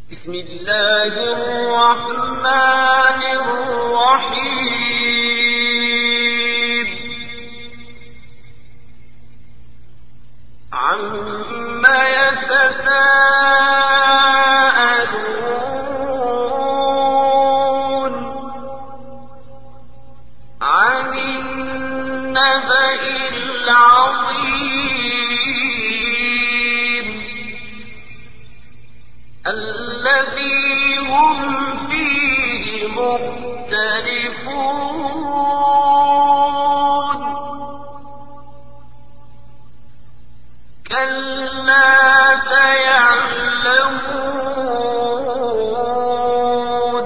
بسم الله الرحمن الرحيم عما يتساءلون عن النبأ العظيم الذي هم فيه مختلفون كلا سيعلمون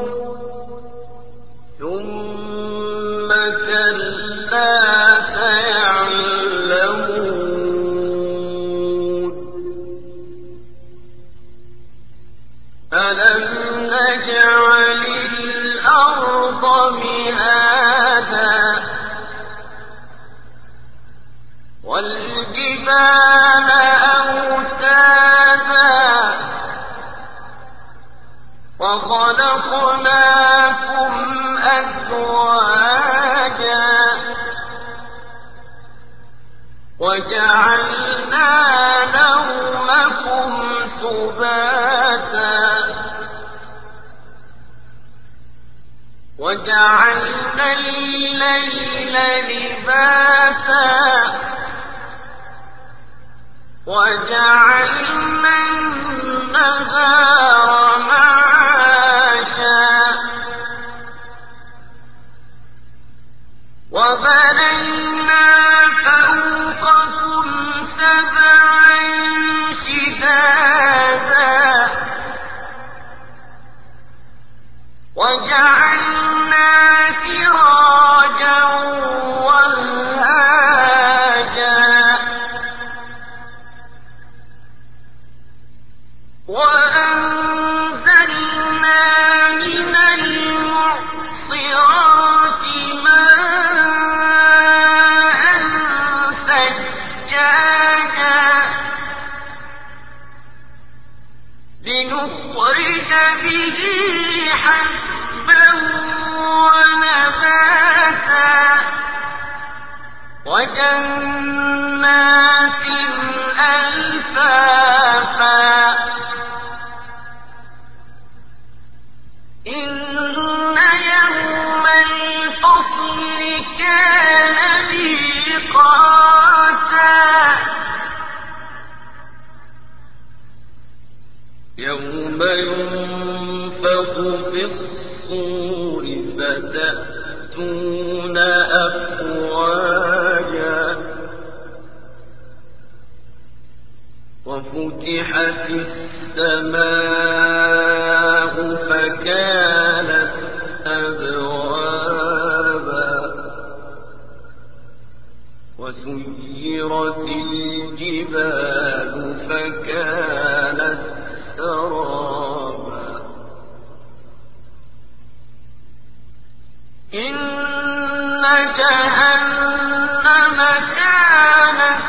ثم كلا سيعلمون ألم نجعل الأرض مهادا والجبال أوتادا وخلقناكم أزواجا وجعلنا نومكم سباتا وجعلنا الليل لباسا وجعلنا النهار معاشا وبنينا فوقكم سبعا شدادا وجعلنا سراجا وهاجا وأنزلنا من المعصرات ماء ثجاجا لنخرج به حبا ونباتا وجنات ألفافا إن يوم الفصل كان ميقاتا يوم ينفخ في الصور فتأتون أفواجا وفتحت السماء فكانت أبوابا وسيرت الجبال فكانت سرابا إن جهنم كانت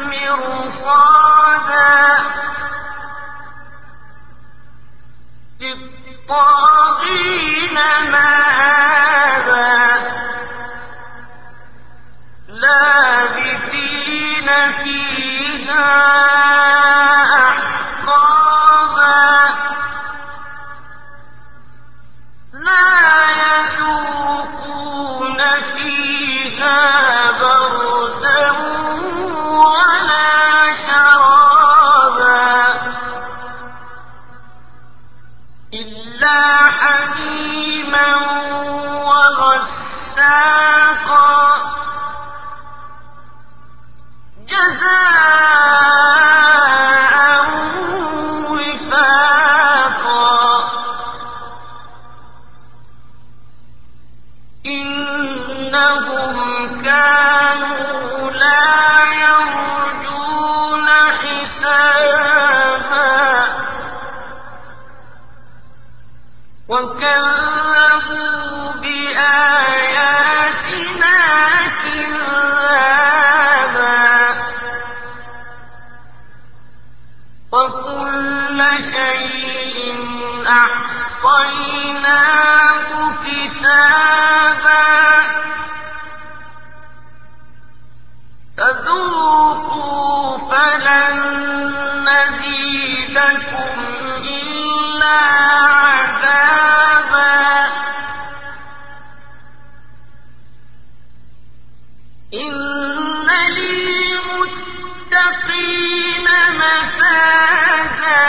مرصادا للطاغين مآبا لابثين فيها أحقابا لا يذوقون فيها بردا ولا شرابا إلا حميما وغساقا جزاء وفاقا إنهم كانوا لا يرجون حسابا وكذبوا بآياتنا كذابا وكل شيء أحصيناه كتابا فذوقوا فلن نزيدكم إلا عذابا إن للمتقين مفازا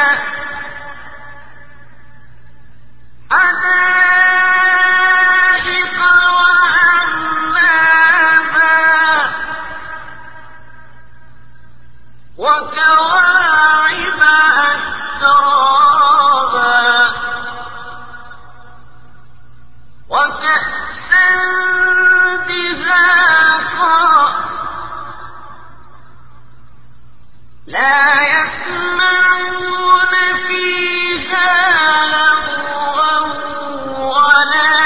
حدائق وأعنابا وكواعب أترابا وكأسا دهاقا لا يسمعون فيها لغوا ولا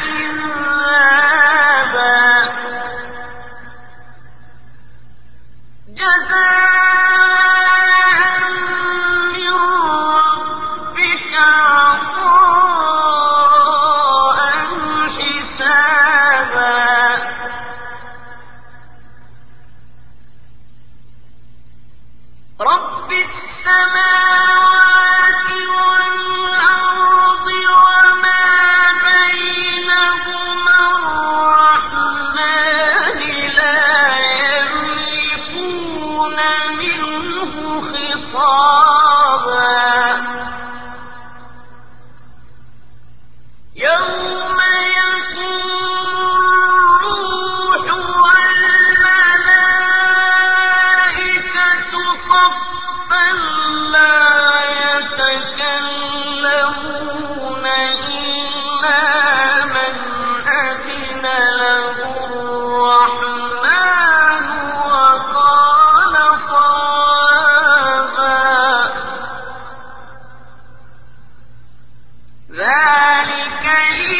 كذابا جزاء من ربك عطاء حسابا رب السماوات والأرض وما بينهما الرحمن لا يملكون منه خطابا يوم يقوم الروح والملائكة صفا لا يتكلمون إلا من أذن له الرحمن وقال صوابا ذلك